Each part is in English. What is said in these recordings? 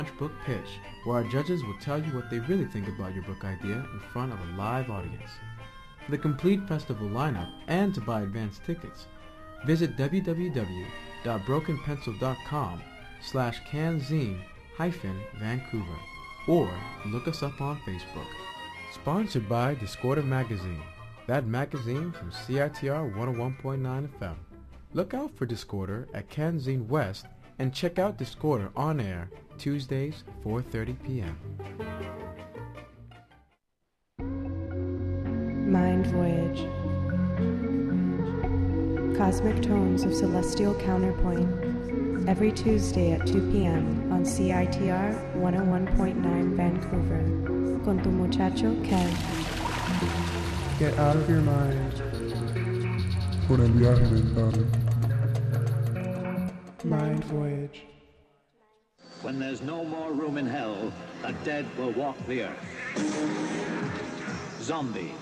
Book Pitch, where our judges will tell you what they really think about your book idea in front of a live audience. For the complete festival lineup and to buy advance tickets, visit www.brokenpencil.com/canzine-Vancouver or look us up on Facebook. Sponsored by Discorder Magazine, that magazine from CITR 101.9 FM. Look out for Discorder at Canzine West and check out Discorder on air Tuesdays 4:30 p.m. Mind Voyage. Cosmic Tones of Celestial Counterpoint. Every Tuesday at 2 p.m. on CITR 101.9 Vancouver. Con tu muchacho, Kev. Get out of your mind. Por el viaje mental. Mind Voyage. When there's no more room in hell, the dead will walk the earth. Zombies.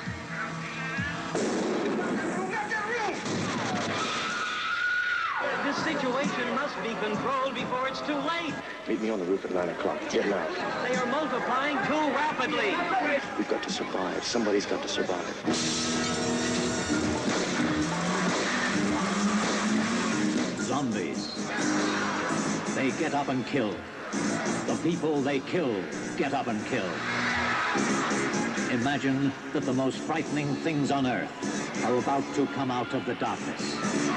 This situation must be controlled before it's too late. Meet me on the roof at 9 o'clock. Get now. They are multiplying too rapidly. We've got to survive. Somebody's got to survive. Zombies. They get up and kill. The people they kill get up and kill. Imagine that the most frightening things on earth are about to come out of the darkness.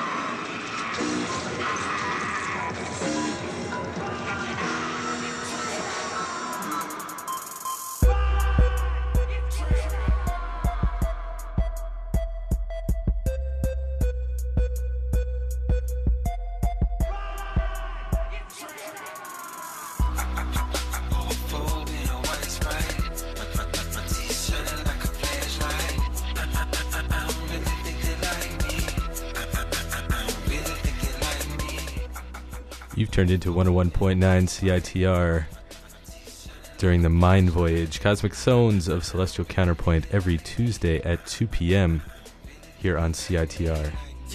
You've turned into 101.9 CITR during the Mind Voyage, Cosmic Zones of Celestial Counterpoint, every Tuesday at 2 p.m. here on CITR.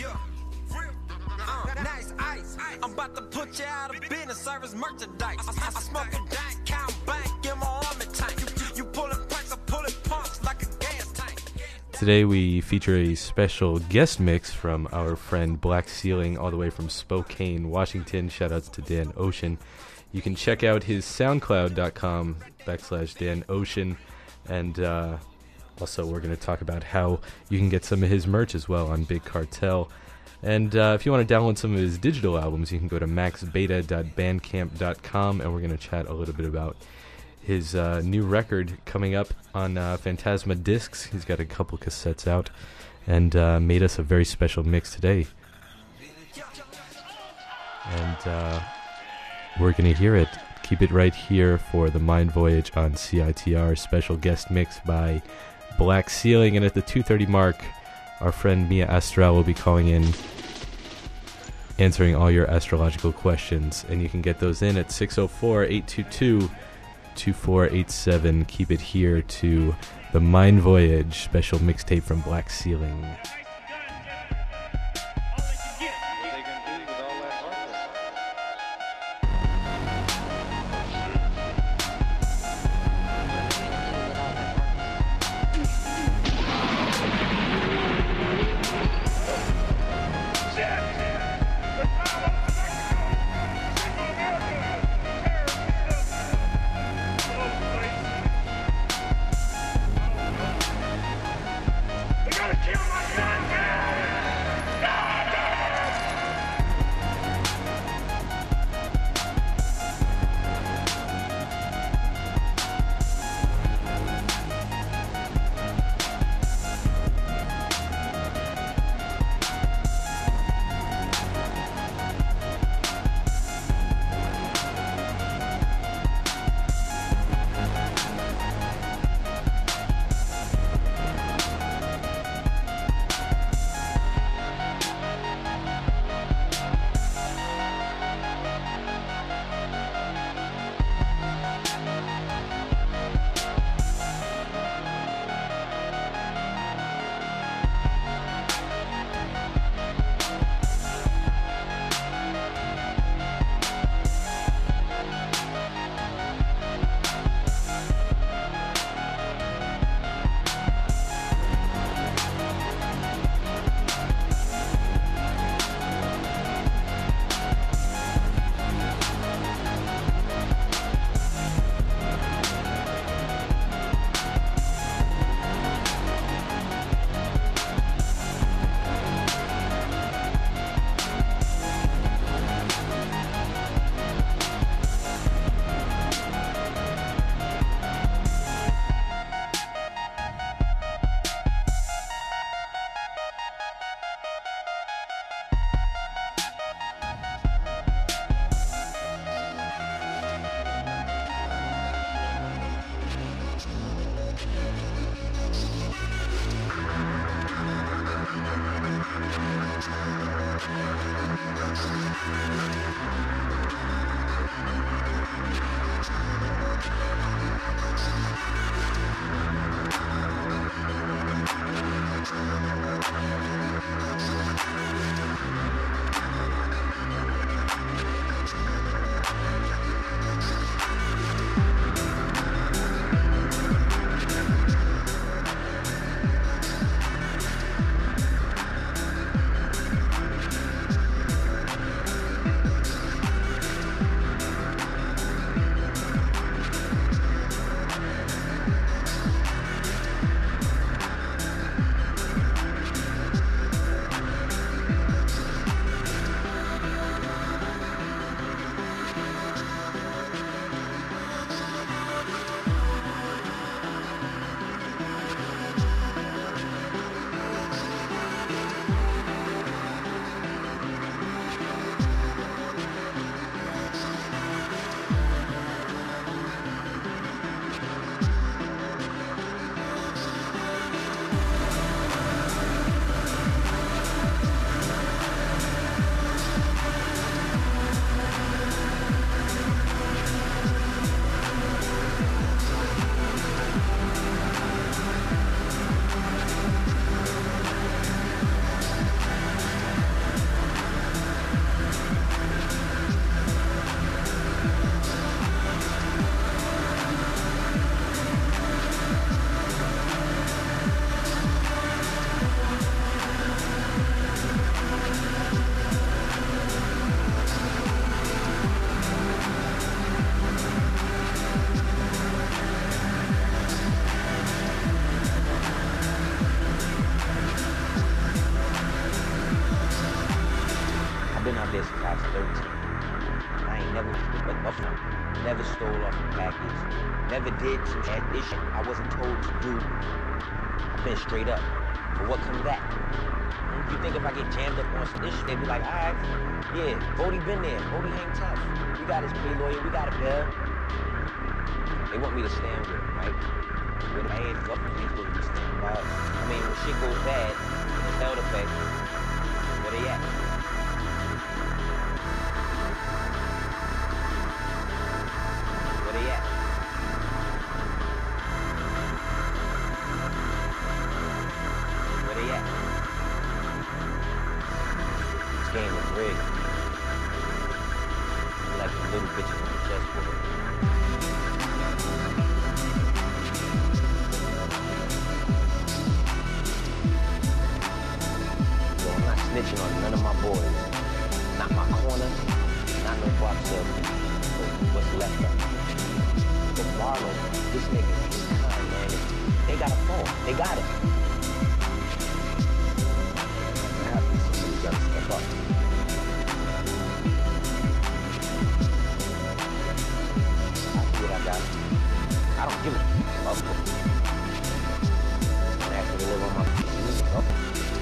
Nice ice. I'm about to put you out of business, service merchandise. I smoke a dank, count bank in my army tank. You pulling pranks, I'm pulling pumps like a gas tank. Today we feature a special guest mix from our friend Black Ceiling, all the way from Spokane, Washington. Shoutouts to Dan Ocean. You can check out his SoundCloud.com/Dan Ocean, and also we're going to talk about how you can get some of his merch as well on Big Cartel. And if you want to download some of his digital albums, you can go to maxbeta.bandcamp.com, and we're going to chat a little bit about his new record coming up on Phantasma Discs. He's got a couple cassettes out and made us a very special mix today. And we're going to hear it. Keep it right here for the Mind Voyage on CITR. Special guest mix by Black Ceiling. And at the 2:30 mark, our friend Mia Astral will be calling in, answering all your astrological questions. And you can get those in at 604-822-2487. Keep it here to the Mind Voyage special mixtape from Black Ceiling. Kill my son! stole off the package. Never did some shit. This shit I wasn't told to do. I've been straight up. But what comes back? You think if I get jammed up on some this shit, they be like, alright, yeah, Bodie been there. Bodie hang tough. We got his plea lawyer, we got a bill. They want me to stand with him, right? With my hands up, he's supposed to be standing by. I mean, when shit goes bad, there's hell to pay. Where they at? Where they at? Where they at? This game is rigged. Like the little bitches on the chessboard. Snitching on none of my boys. Not my corner, not no box of what's left of me. But Marlon, this nigga, he's kind, man. They got a phone. They got it. Somebody's gotta step up. I do what I got. I don't give a fuck. I'm actually live on my feet.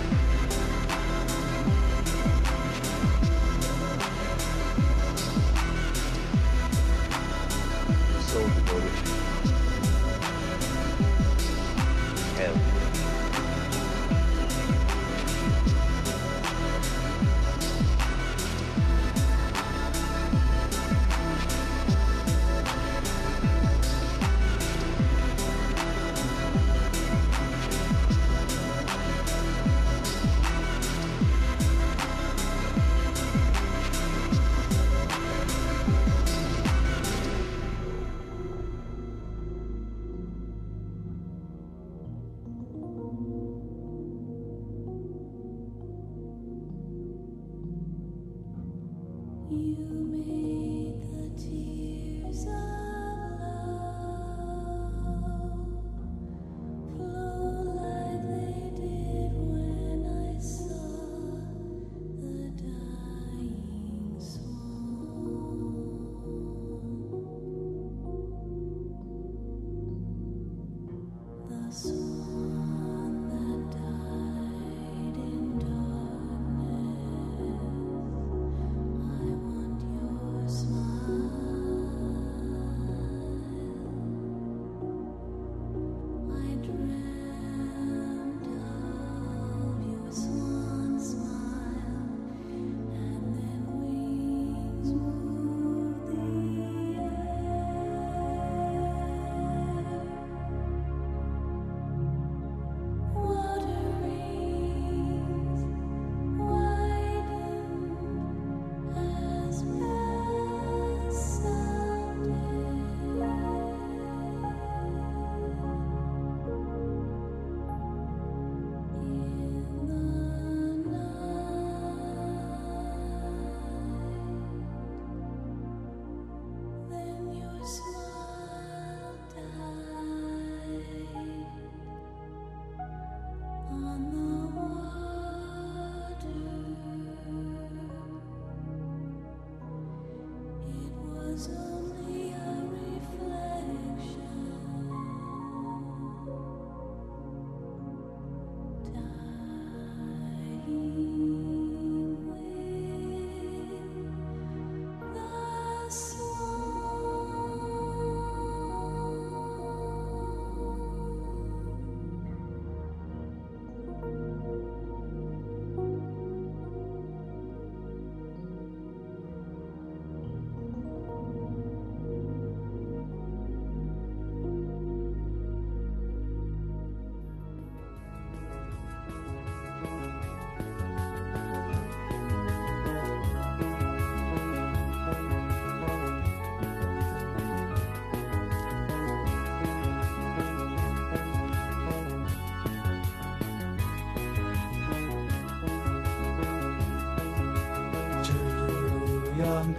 Young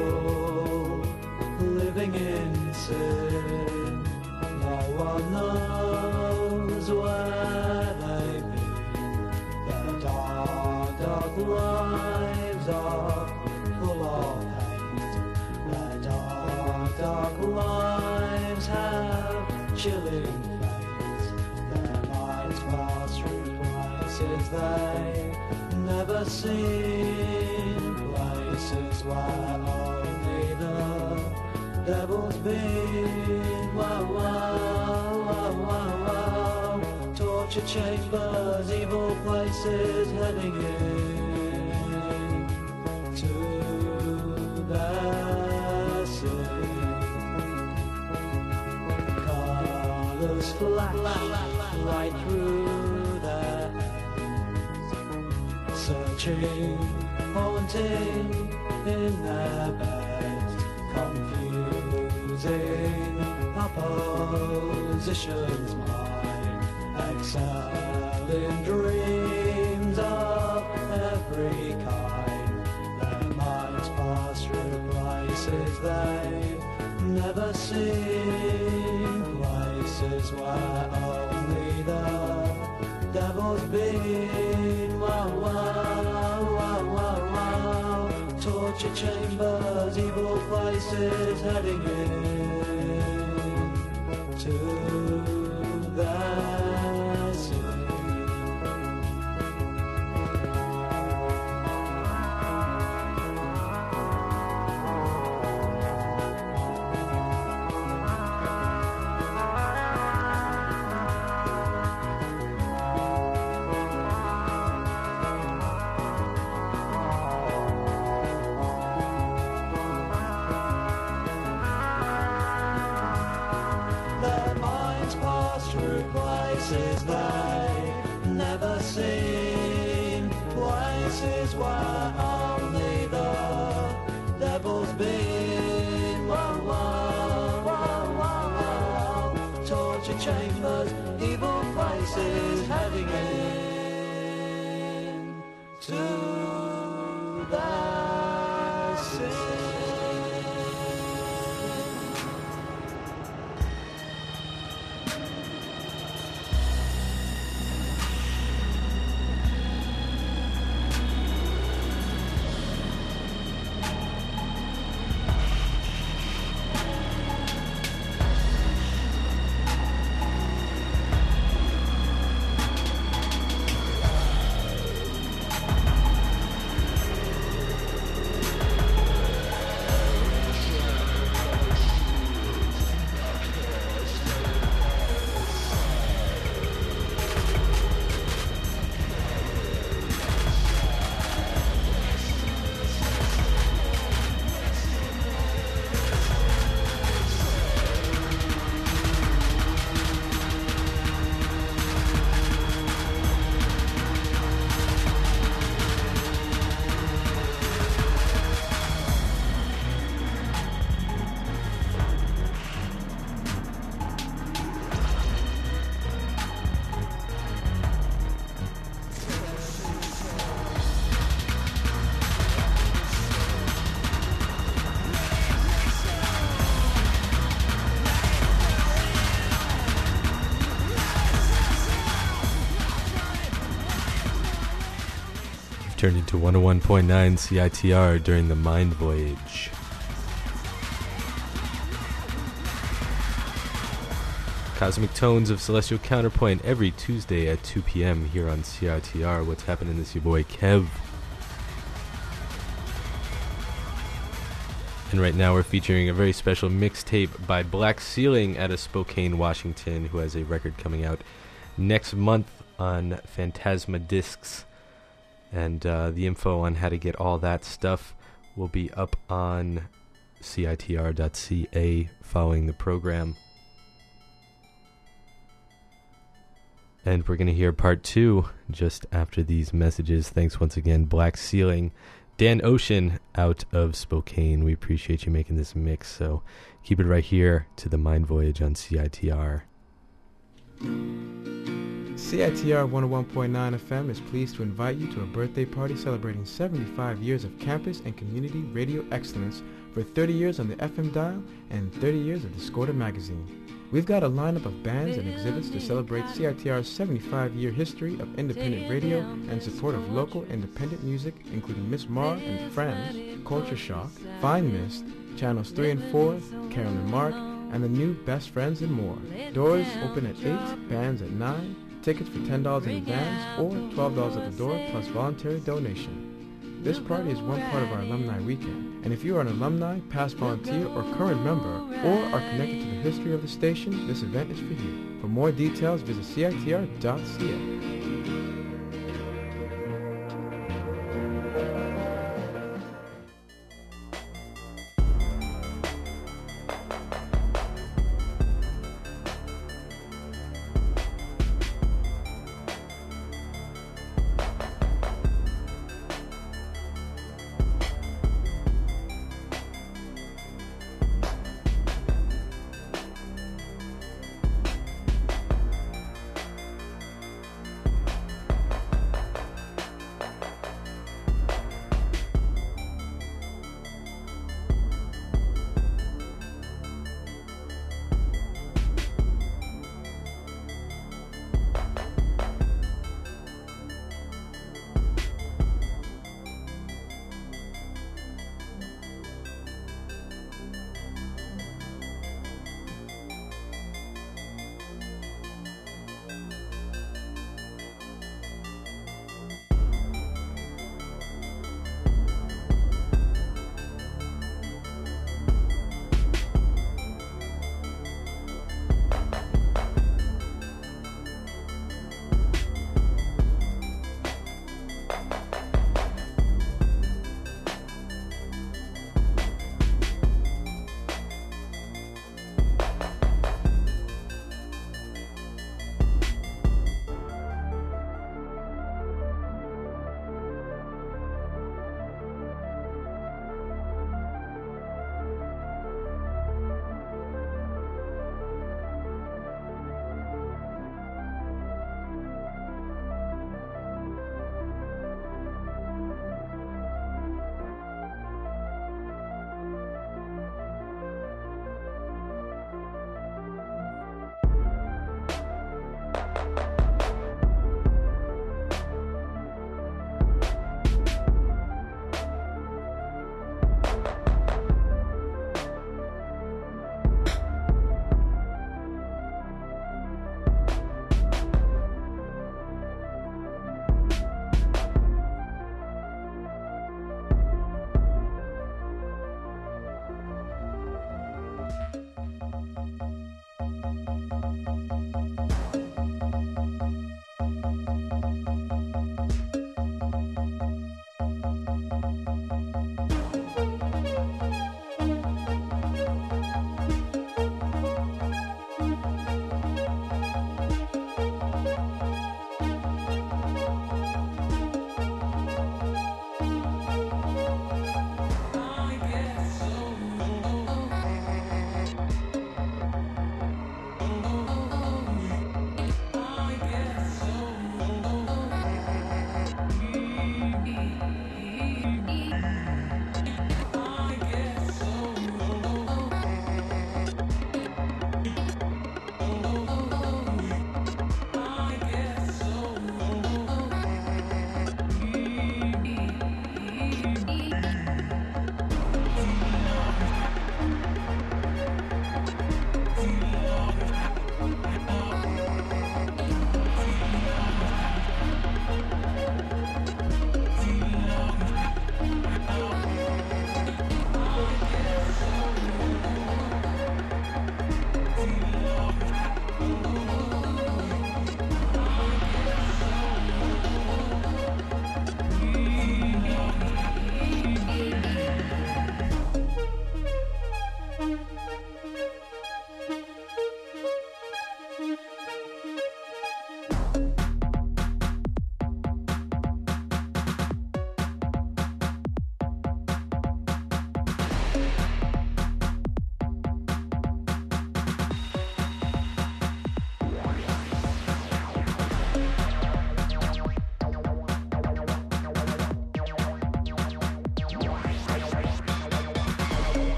people living in sin, no one knows where they've been. Their dark, dark lives are full of hate. Their dark, dark lives chilling flames. Their minds pass through places they never seen, places where only the devil's been. Wow, wow, wow, wow, wow. Torture chambers, evil places heading in to the sea. Colors flash right through their heads, searching, haunting in their beds, confusing opposition's mind, excel in dreams of every kind. Their minds pass through places they've never seen, places where only the devil's been. Wow, wow, wow, wow, wow. Torture chambers, evil places heading in to the sea. Their minds pass through places they've never seen, places where only the devil's been. Wow, wow, wow, wow, wow. Torture chambers, evil places heading in to the sea. Turned into 101.9 CITR during the Mind Voyage. Cosmic Tones of Celestial Counterpoint every Tuesday at 2 p.m. here on CITR. What's happening? This is your boy Kev. And right now we're featuring a very special mixtape by Black Ceiling out of Spokane, Washington, who has a record coming out next month on Phantasma Discs. And the info on how to get all that stuff will be up on CITR.ca following the program. And we're going to hear part 2 just after these messages. Thanks once again, Black Ceiling. Dan Ocean out of Spokane. We appreciate you making this mix, so keep it right here to the Mind Voyage on CITR. CITR 101.9 FM is pleased to invite you to a birthday party celebrating 75 years of campus and community radio excellence for 30 years on the FM dial and 30 years of Discorder magazine. We've got a lineup of bands and exhibits to celebrate CITR's 75-year history of independent radio and support of local independent music, including Miss Mar and Friends, Culture Shock, Fine Mist, Channels 3 and 4, Carolyn Mark, and the new Best Friends and more. Doors open at 8, bands at 9, tickets for $10 in advance or $12 at the door plus voluntary donation. This party is one part of our alumni weekend, and if you are an alumni, past volunteer, or current member, or are connected to the history of the station, this event is for you. For more details, visit CITR.ca.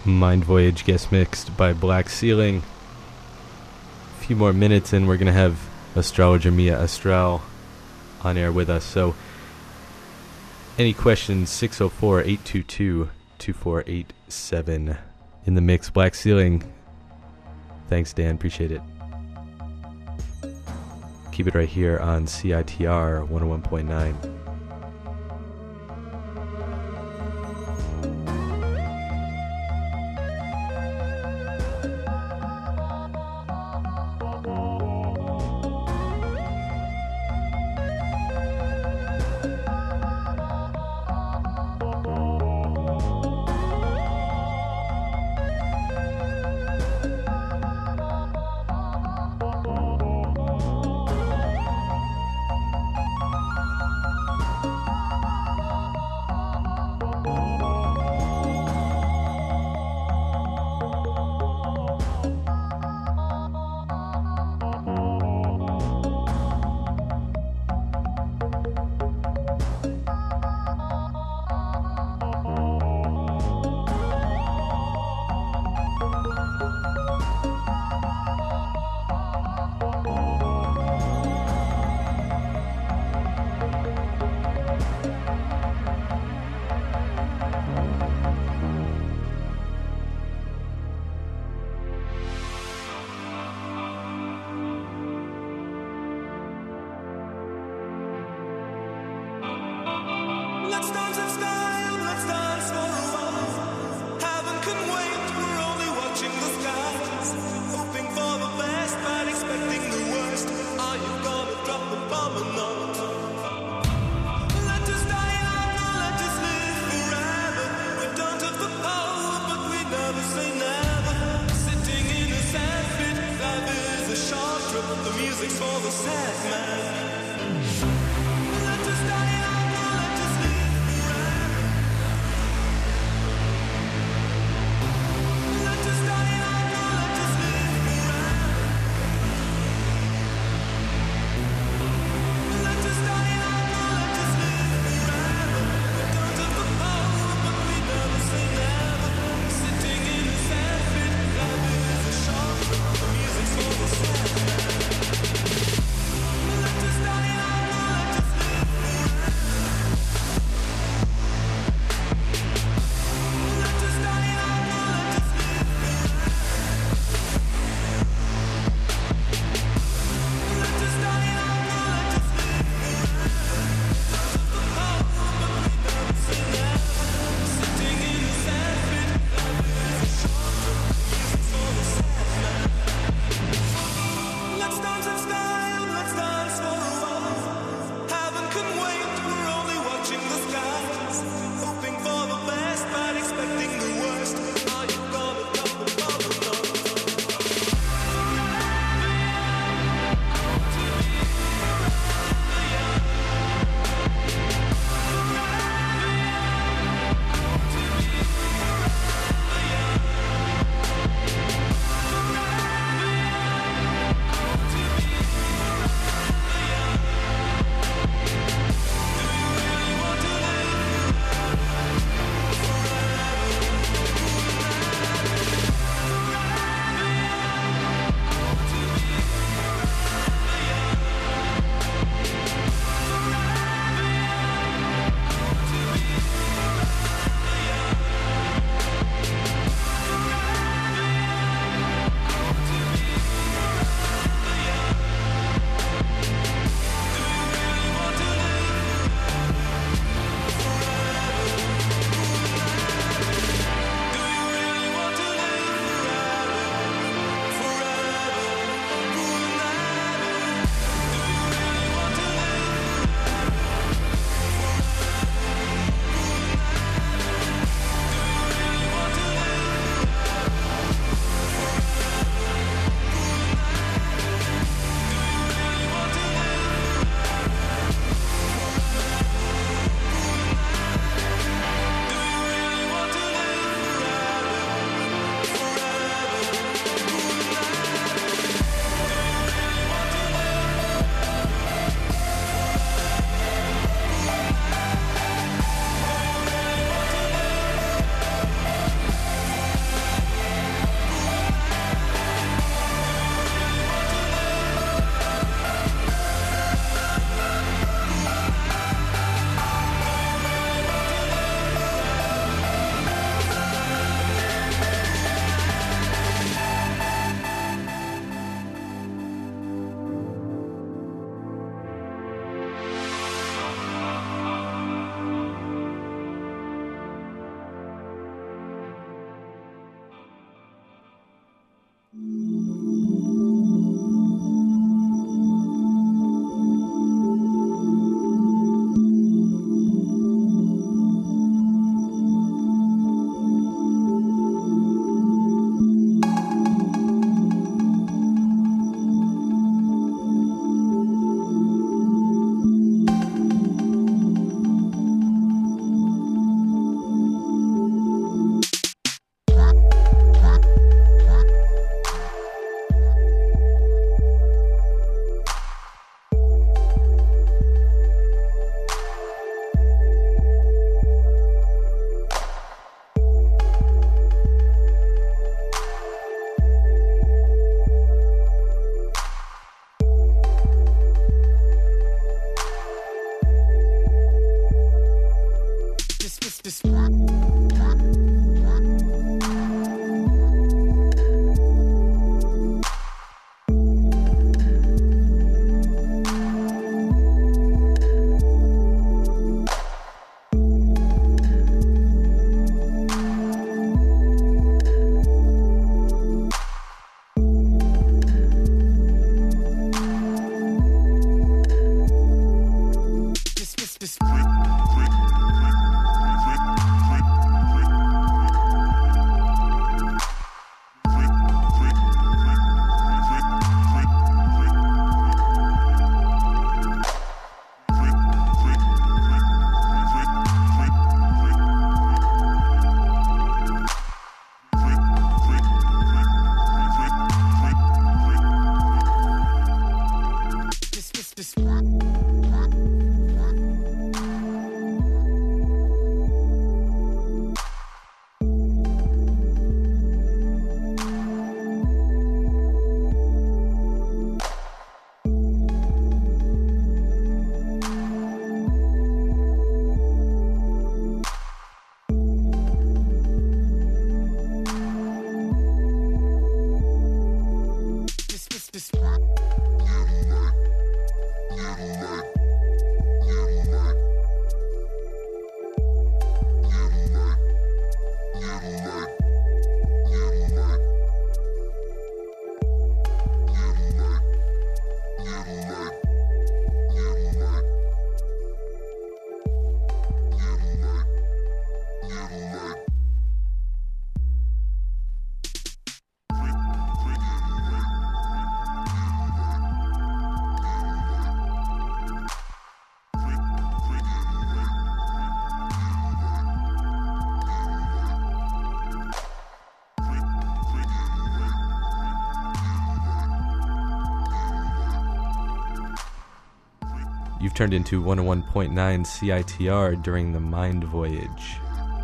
Mind Voyage guest mixed by Black Ceiling. A few more minutes and we're going to have astrologer Mia Astral on air with us. So any questions, 604-822-2487. In the mix, Black Ceiling. Thanks, Dan. Appreciate it. Keep it right here on CITR 101.9. Let us You've turned into 101.9 CITR during the Mind Voyage.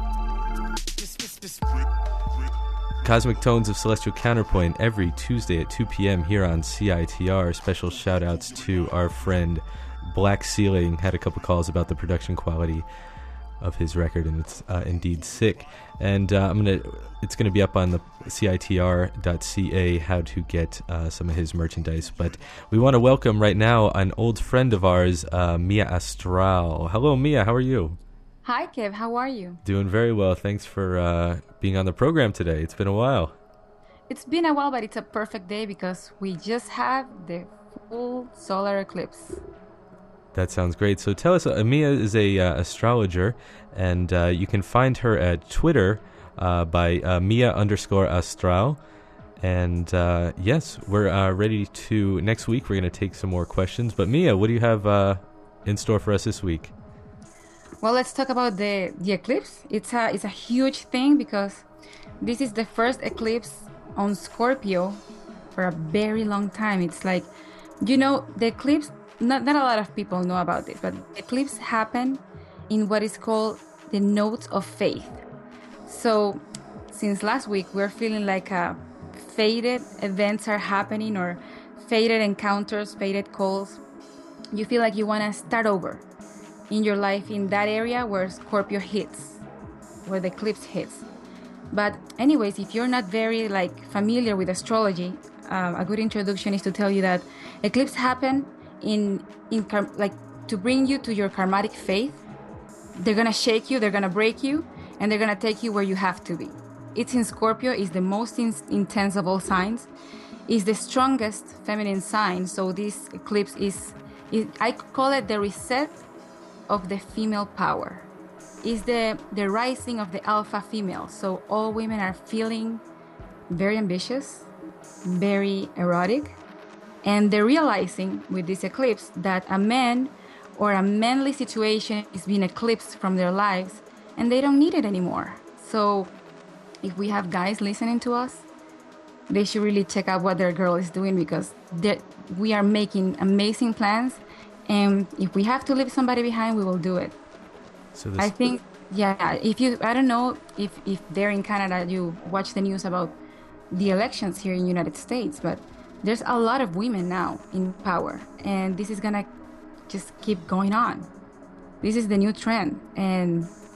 Cosmic Tones of Celestial Counterpoint every Tuesday at 2 p.m. here on CITR. Special shout-outs to our friend Black Ceiling. Had a couple calls about the production quality of his record, and it's indeed sick. And it's gonna be up on the CITR.ca how to get some of his merchandise. But we want to welcome right now an old friend of ours, Mia Astral. Hello, Mia. How are you? Hi, Kev. How are you? Doing very well. Thanks for being on the program today. It's been a while. It's been a while, but it's a perfect day because we just had the full solar eclipse. That sounds great. So tell us, Mia is a astrologer, and you can find her at Twitter by Mia_Astral. And yes, we're ready to, next week we're going to take some more questions. But Mia, what do you have in store for us this week? Well, let's talk about the eclipse. It's a huge thing because this is the first eclipse on Scorpio for a very long time. It's like, the eclipse, not a lot of people know about this, but eclipse happen in what is called the nodes of faith. So since last week, we're feeling like faded events are happening, or faded encounters, faded calls. You feel like you want to start over in your life in that area where Scorpio hits, where the eclipse hits. But anyways, if you're not very familiar with astrology, a good introduction is to tell you that eclipse happen to bring you to your karmatic faith. They're gonna shake you, they're gonna break you, and they're gonna take you where you have to be. It's in Scorpio, is the most intense of all signs, is the strongest feminine sign. So this eclipse is I call it the reset of the female power. Is the rising of the alpha female. So all women are feeling very ambitious, very erotic, and they're realizing with this eclipse that a man or a manly situation is being eclipsed from their lives, and they don't need it anymore. So if we have guys listening to us, they should really check out what their girl is doing, because we are making amazing plans, and if we have to leave somebody behind, we will do it. So I think, I don't know if they're in Canada, you watch the news about the elections here in the United States, but there's a lot of women now in power, and this is gonna just keep going on. This is the new trend, and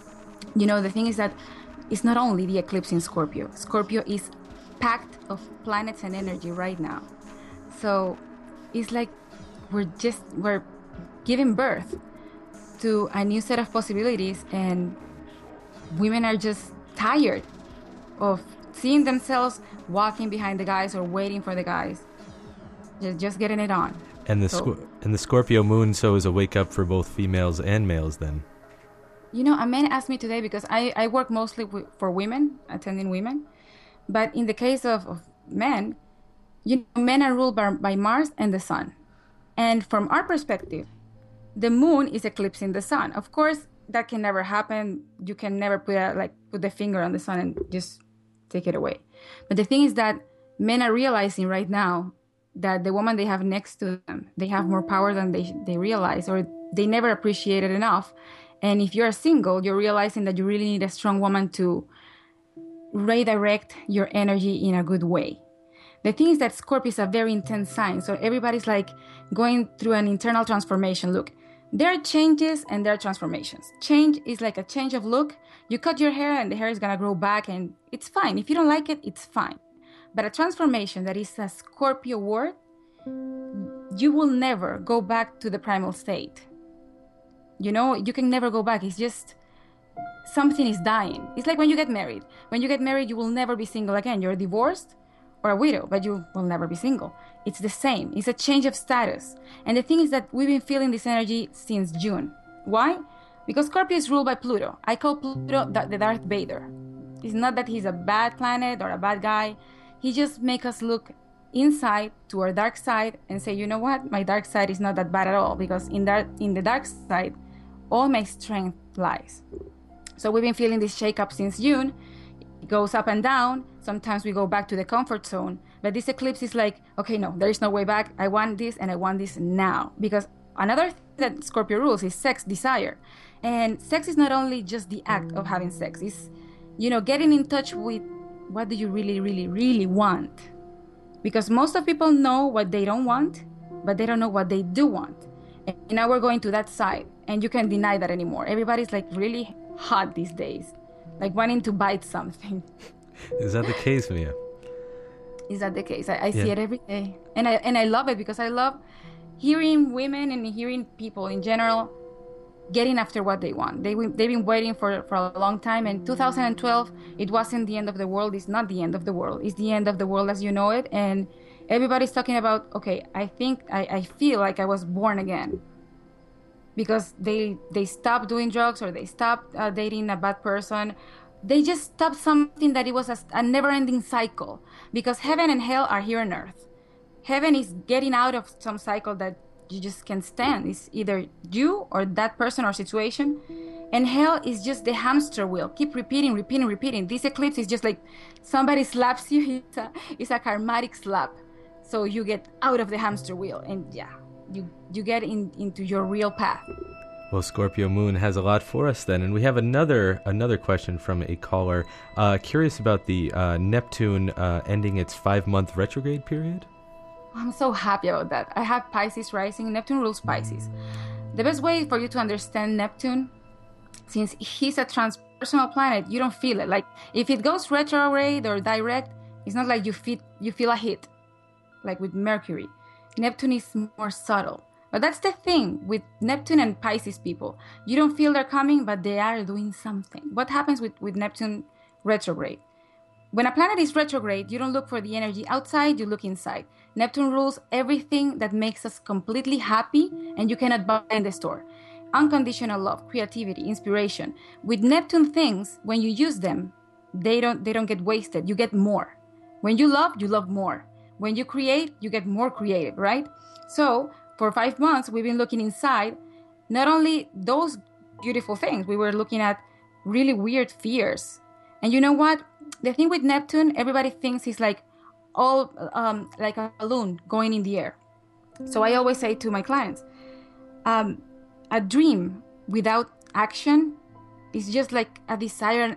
The thing is that it's not only the eclipse in Scorpio. Scorpio is packed of planets and energy right now. So it's like we're giving birth to a new set of possibilities, and women are just tired of seeing themselves walking behind the guys or waiting for the guys. Just getting it on. And the Scorpio moon so is a wake up for both females and males then. A man asked me today, because I work mostly for women, attending women. But in the case of men, men are ruled by Mars and the sun. And from our perspective, the moon is eclipsing the sun. Of course, that can never happen. You can never put the finger on the sun and just take it away. But the thing is that men are realizing right now that the woman they have next to them, they have more power than they realize, or they never appreciate it enough. And if you're single, you're realizing that you really need a strong woman to redirect your energy in a good way. The thing is that Scorpio is a very intense sign, so everybody's like going through an internal transformation. Look, there are changes and there are transformations. Change is like a change of look. You cut your hair and the hair is gonna grow back, and it's fine. If you don't like it, it's fine. But a transformation that is a Scorpio word, you will never go back to the primal state. You can never go back. It's just something is dying. It's like when you get married. When you get married, you will never be single again. You're divorced or a widow, but you will never be single. It's the same. It's a change of status. And the thing is that we've been feeling this energy since June. Why? Because Scorpio is ruled by Pluto. I call Pluto the Darth Vader. It's not that he's a bad planet or a bad guy. He just makes us look inside to our dark side and say, you know what? My dark side is not that bad at all, because in the dark side, all my strength lies. So we've been feeling this shake-up since June. It goes up and down. Sometimes we go back to the comfort zone. But this eclipse is like, okay, no, there is no way back. I want this, and I want this now. Because another thing that Scorpio rules is sex desire. And sex is not only just the act of having sex. It's, getting in touch with what do you really, really, really want. Because most of people know what they don't want, but they don't know what they do want. And now we're going to that side, and you can't deny that anymore. Everybody's like really hot these days, like wanting to bite something. Is that the case, Mia? Is that the case? I see it every day, and I love it, because I love hearing women and hearing people in general getting after what they want. They've been waiting for a long time. And 2012, it wasn't the end of the world. It's not the end of the world. It's the end of the world as you know it. And everybody's talking about, okay, I feel like I was born again, because they stopped doing drugs, or they stopped dating a bad person. They just stopped something that it was a never-ending cycle, because heaven and hell are here on earth. Heaven is getting out of some cycle that you just can't stand. It's either you or that person or situation. And hell is just the hamster wheel. Keep repeating. This eclipse is just like somebody slaps you. It's a karmatic slap. So you get out of the hamster wheel, and you get into your real path. Well, Scorpio moon has a lot for us then. And we have another question from a caller. Curious about the Neptune ending its 5-month retrograde period? I'm so happy about that. I have Pisces rising. Neptune rules Pisces. The best way for you to understand Neptune, since he's a transpersonal planet, you don't feel it. Like if it goes retrograde or direct, it's not like you feel a hit, like with Mercury. Neptune is more subtle. But that's the thing with Neptune and Pisces people. You don't feel they're coming, but they are doing something. What happens with Neptune retrograde? When a planet is retrograde, you don't look for the energy outside, you look inside. Neptune rules everything that makes us completely happy and you cannot buy in the store. Unconditional love, creativity, inspiration. With Neptune things, when you use them, they don't get wasted. You get more. When you love more. When you create, you get more creative, right? So for 5 months, we've been looking inside, not only those beautiful things, we were looking at really weird fears. And you know what? The thing with Neptune, everybody thinks he's like all like a balloon going in the air. So I always say to my clients, a dream without action is just like a desire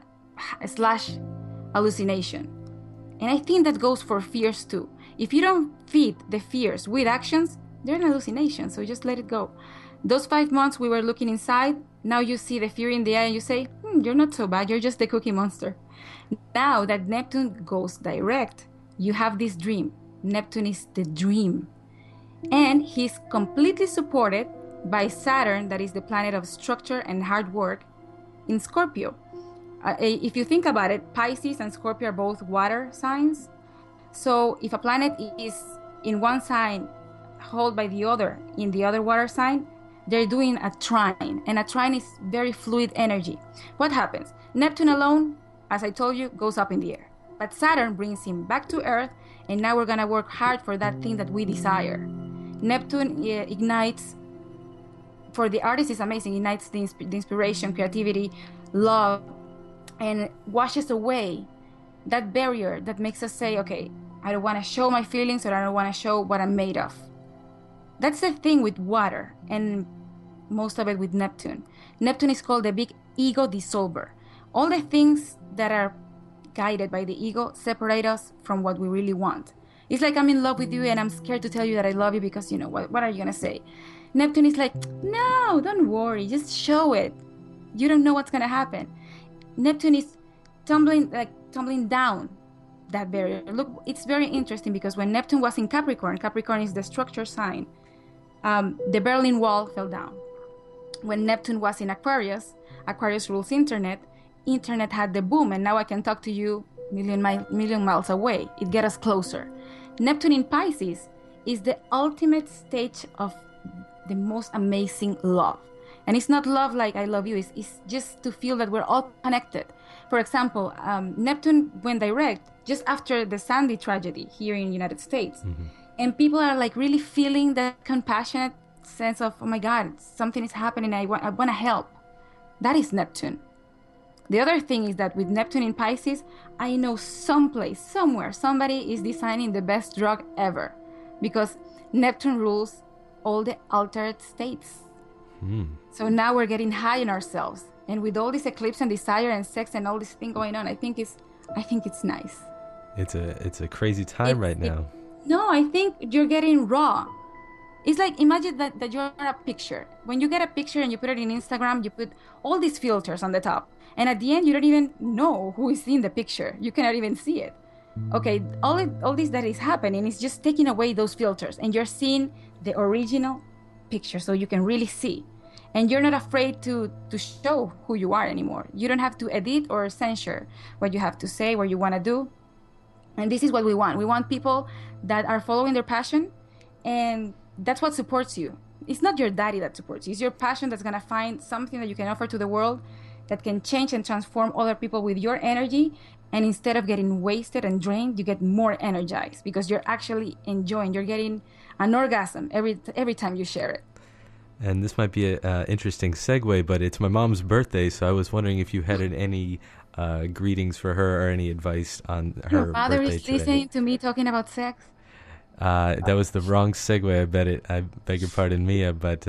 / hallucination. And I think that goes for fears too. If you don't feed the fears with actions, they're an hallucination, so just let it go. Those 5 months we were looking inside, now you see the fury in the eye and you say, you're not so bad, you're just the Cookie Monster. Now that Neptune goes direct, you have this dream. Neptune is the dream. And he's completely supported by Saturn, that is the planet of structure and hard work, in Scorpio. If you think about it, Pisces and Scorpio are both water signs. So if a planet is in one sign held by the other in the other water sign, they're doing a trine, and a trine is very fluid energy. What happens? Neptune alone, as I told you, goes up in the air. But Saturn brings him back to Earth, and now we're going to work hard for that thing that we desire. Neptune ignites, for the artist is amazing, ignites the inspiration, creativity, love, and washes away that barrier that makes us say, okay, I don't want to show my feelings, or I don't want to show what I'm made of. That's the thing with water, and most of it with Neptune. Neptune is called the big ego dissolver. All the things that are guided by the ego separate us from what we really want. It's like I'm in love with you and I'm scared to tell you that I love you because, what are you going to say? Neptune is like, no, don't worry, just show it. You don't know what's going to happen. Neptune is tumbling down that barrier. Look, it's very interesting because when Neptune was in Capricorn is the structure sign, the Berlin Wall fell down. When Neptune was in Aquarius rules internet had the boom, and now I can talk to you million miles away. It gets us closer. Neptune in Pisces is the ultimate stage of the most amazing love. And it's not love like I love you, it's just to feel that we're all connected. For example, Neptune went direct just after the Sandy tragedy here in the United States. Mm-hmm. And people are like really feeling that compassionate sense of, oh my God, something is happening, I want to help. That is Neptune. The other thing is that with Neptune in Pisces, I know somewhere, somebody is designing the best drug ever, because Neptune rules all the altered states. So now we're getting high in ourselves, and with all this eclipse and desire and sex and all this thing going on, I think it's nice. It's a crazy time right now. No, I think you're getting raw. It's like, imagine that you're a picture. When you get a picture and you put it in Instagram, you put all these filters on the top. And at the end, you don't even know who is in the picture. You cannot even see it. Okay, all this that is happening is just taking away those filters. And you're seeing the original picture so you can really see. And you're not afraid to show who you are anymore. You don't have to edit or censor what you have to say, what you want to do. And this is what we want. We want people that are following their passion, and that's what supports you. It's not your daddy that supports you. It's your passion that's going to find something that you can offer to the world that can change and transform other people with your energy. And instead of getting wasted and drained, you get more energized because you're actually enjoying. You're getting an orgasm every time you share it. And this might be an interesting segue, but it's my mom's birthday, so I was wondering if you had any greetings for her or any advice on her birthday. Your father is listening to me talking about sex? That was the wrong segue. I beg your pardon, Mia, but...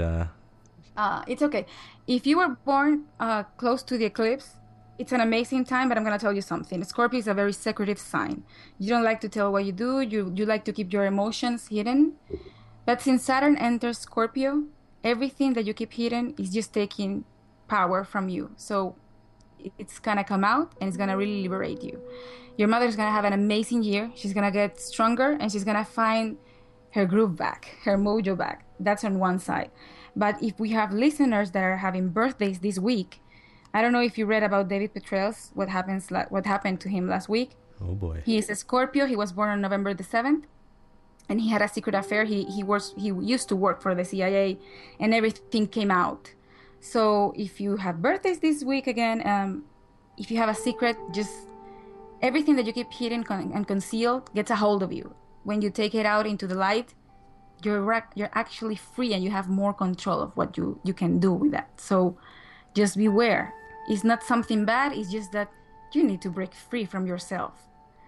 It's okay. If you were born close to the eclipse, it's an amazing time, but I'm going to tell you something. Scorpio is a very secretive sign. You don't like to tell what you do. You like to keep your emotions hidden. But since Saturn enters Scorpio, everything that you keep hidden is just taking power from you. So it's going to come out, and it's going to really liberate you. Your mother's going to have an amazing year. She's going to get stronger, and she's going to find her groove back, her mojo back. That's on one side. But if we have listeners that are having birthdays this week, I don't know if you read about David Petraeus, what happened to him last week. Oh boy. He is a Scorpio. He was born on November the 7th. And he had a secret affair. He used to work for the CIA, and everything came out. So if you have birthdays this week again, if you have a secret, just everything that you keep hidden and concealed gets a hold of you. When you take it out into the light, you're actually free, and you have more control of what you can do with that. So just beware. It's not something bad. It's just that you need to break free from yourself.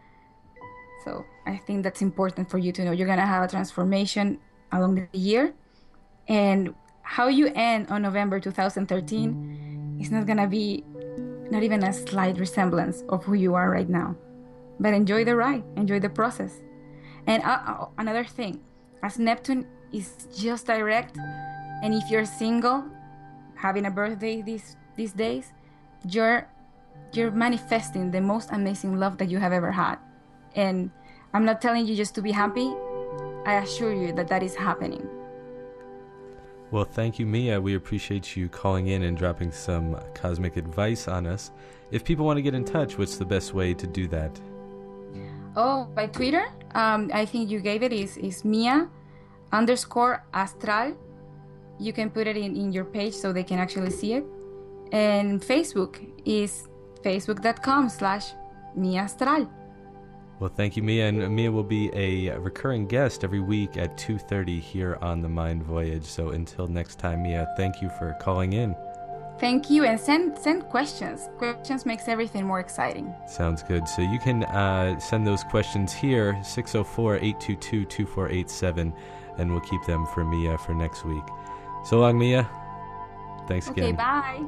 So I think that's important for you to know. You're going to have a transformation along the year. And how you end on November 2013 is not going to be not even a slight resemblance of who you are right now. But enjoy the ride. Enjoy the process. And another thing, as Neptune is just direct, And if you're single, having a birthday these days, you're manifesting the most amazing love that you have ever had. And I'm not telling you just to be happy. I assure you that is happening. Well, thank you, Mia. We appreciate you calling in and dropping some cosmic advice on us. If people want to get in touch, what's the best way to do that? Oh, by Twitter? I think you gave it is Mia_Astral. You can put it in your page so they can actually see it. And Facebook is facebook.com/MiaAstral. Well, thank you, Mia. And Mia will be a recurring guest every week at 2:30 here on The Mind Voyage. So until next time, Mia, thank you for calling in. Thank you. And send questions. Questions makes everything more exciting. Sounds good. So you can send those questions here, 604-822-2487, and we'll keep them for Mia for next week. So long, Mia. Thanks again. Okay, bye.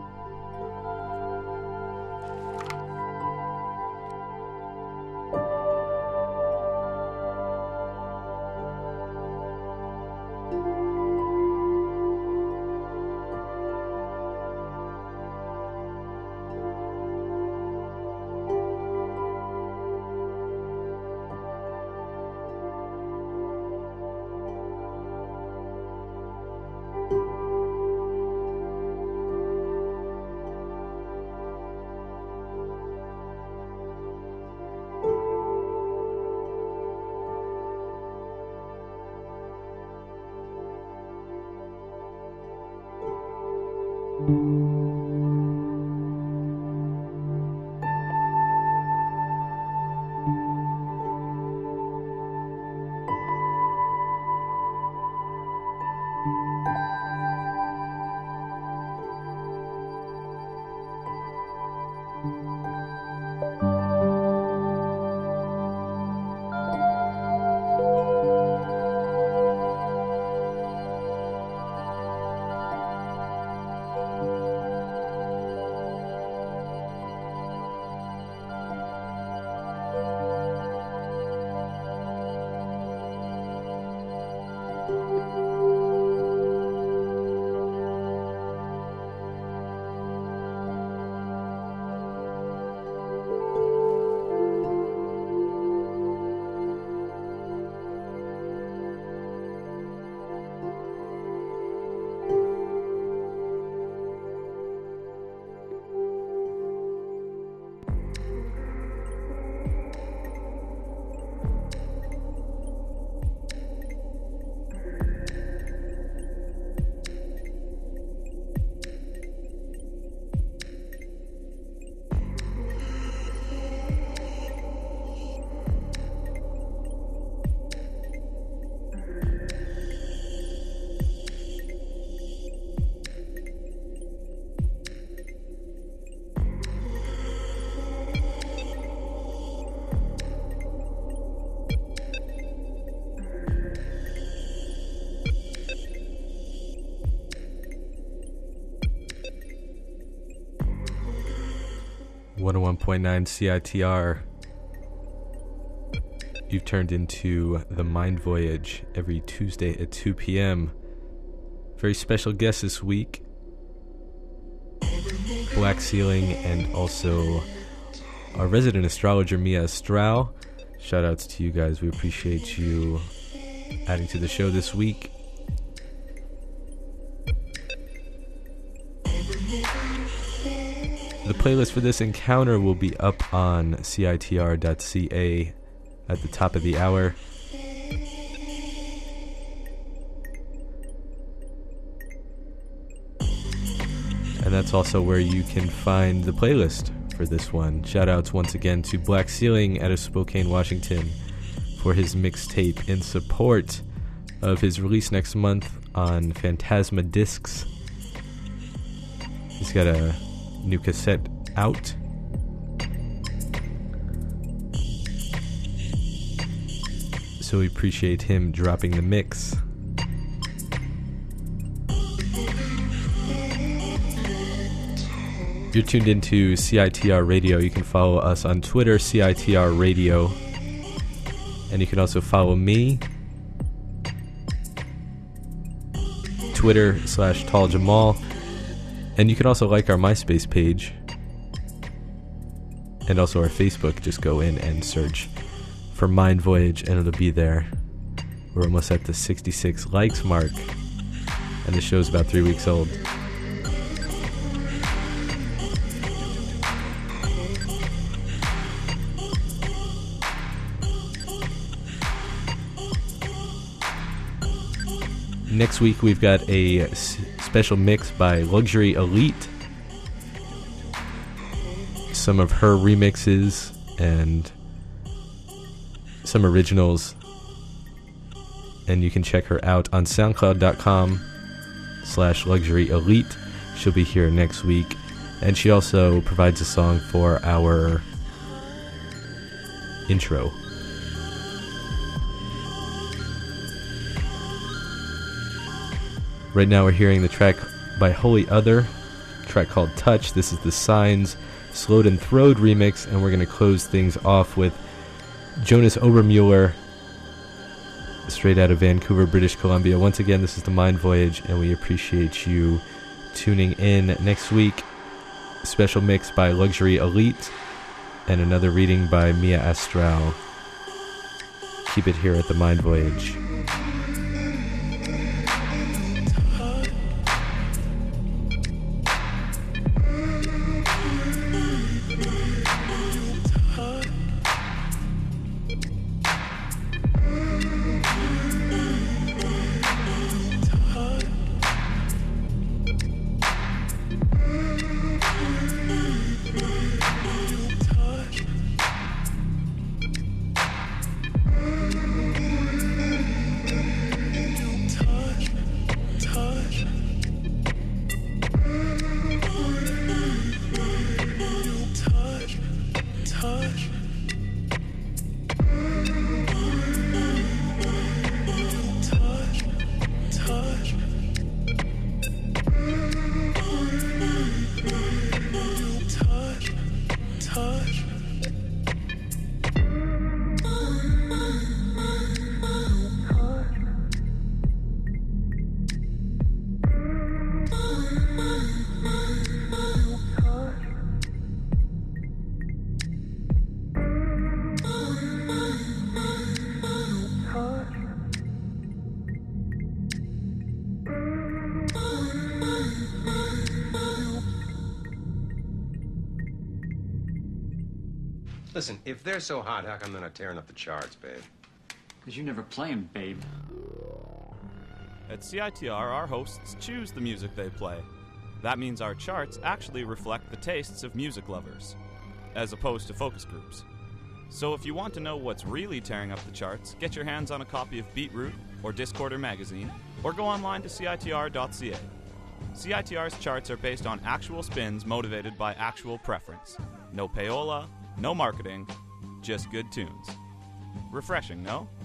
CITR. You've turned into The Mind Voyage every Tuesday at 2 p.m. Very special guest this week, Black Ceiling, and also our resident astrologer, Mia Astral. Shout outs to you guys. We appreciate you adding to the show this week. The playlist for this encounter will be up on CITR.ca at the top of the hour. And that's also where you can find the playlist for this one. Shoutouts once again to Black Ceiling out of Spokane, Washington for his mixtape in support of his release next month on Phantasma Discs. He's got a new cassette out. So we appreciate him dropping the mix. You're tuned into CITR Radio. You can follow us on Twitter, CITR Radio. And you can also follow me, Twitter/TallJamal. And you can also like our MySpace page. And also our Facebook. Just go in and search for Mind Voyage and it'll be there. We're almost at the 66 likes mark. And the show's about 3 weeks old. Next week we've got a special mix by Luxury Elite. Some of her remixes and some originals. And you can check her out on SoundCloud.com/Luxury Elite. She'll be here next week. And she also provides a song for our intro. Right now we're hearing the track by Holy Other, a track called Touch. This is the Signs Slowed and Throwed remix, and we're going to close things off with Jonas Obermuller, straight out of Vancouver, British Columbia. Once again, this is the Mind Voyage, and we appreciate you tuning in next week. Special mix by Luxury Elite, and another reading by Mia Astral. Keep it here at the Mind Voyage. Listen, if they're so hot, how come they're not tearing up the charts, babe? Because you never play them, babe. At CITR, our hosts choose the music they play. That means our charts actually reflect the tastes of music lovers, as opposed to focus groups. So if you want to know what's really tearing up the charts, get your hands on a copy of Beatroot or Discorder magazine, or go online to CITR.ca. CITR's charts are based on actual spins motivated by actual preference. No payola, no marketing, just good tunes. Refreshing, no?